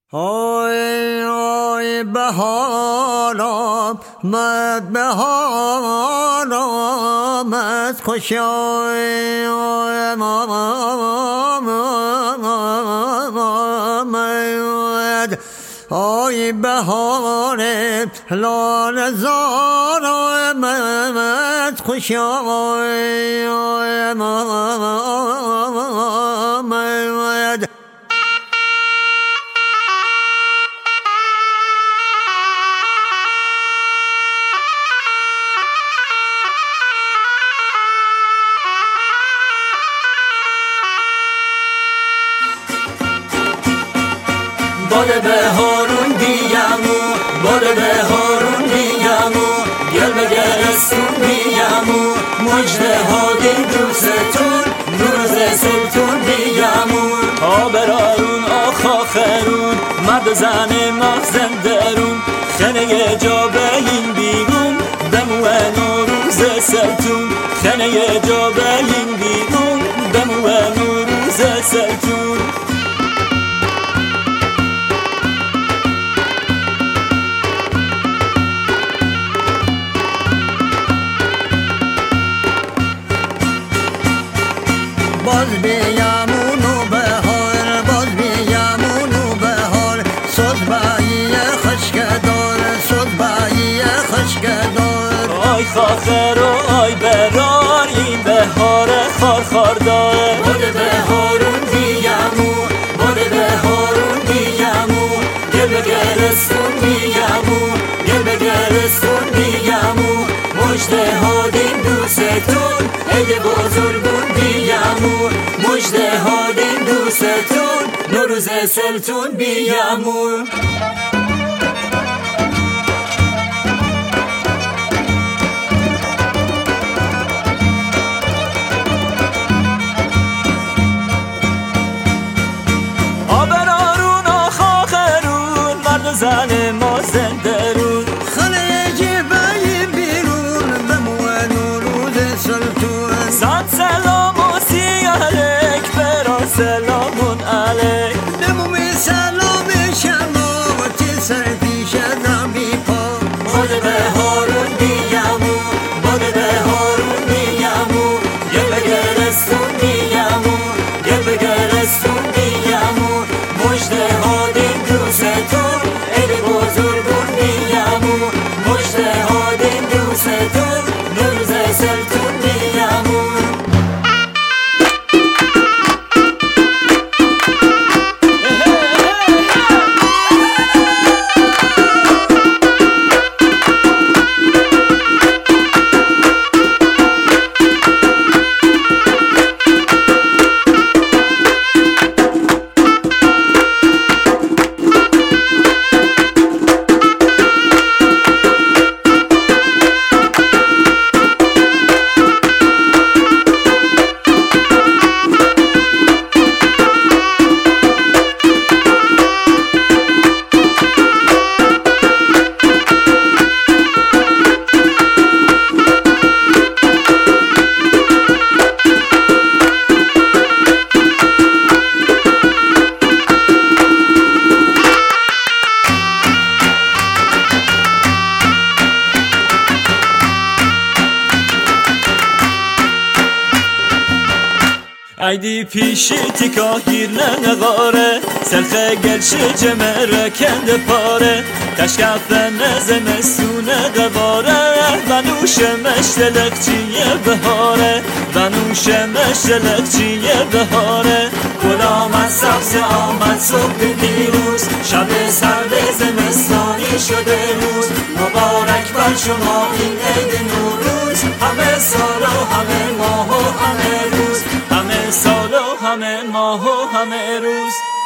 های های بهار آمد، بهار آمد، خوش آمد. ای بهار لاله زار آمد، خوش آمد. باد بهارون بیامو، باد بهارون بیامو، گل به گلستون بیامو، مجده هادی دوستون، روز سلطون بیامو. آبرارون آخرون، مرد زن مغزن درون، خنه جا بین بیرون، دمو نوروز سلطون، خنه جا بین بیرون، دمو نوروز سلطون. باز بیامون و بهار، باز بیامون و بهار، صدبایی خشکدار، صدبایی خشکدار. آی خاخر و آی برار، این بهار خارخاردار. باد بهارون بیامو، باد بهارون بیامو، گل به گلستون بیامو، گل به گلستون بیامو، مجده هادین دوستون، عید بزرگون بیامو، مجده هادین دوستون، نوروز سلطون بیامو. آبرارون آخرون، مرد زن ما زندرون، خانه جبهی بیرون، بمو نوروز سلطون. صد سلام و سیالک، برا سلامون علیک. دمومی سلام شما و تی سر پیش دمی پا. باد بهارون بیامو، باد بهارون بیامو، گل به گلستون بیامو، گل به گلستون بیامو، مجده هادین دوستون، عید بزرگون بیامو، مجده هادین دوستون، نوروز سلطون بیامو. ایدی پیشی تیکا گیر ننغاره، سلخه گلشه جمره کند پاره، تشکف نزمستونه قواره، ونوش مشتلق چیه بهاره، ونوش مشتلق چیه بهاره. گل آمد سبز آمد صبح پیروز، شب سرد زمستانی شده روز، مبارک بر شما این عید نوروز، همه سال و همه ماه و همه روز، همه سال و همه ماه و همه روز.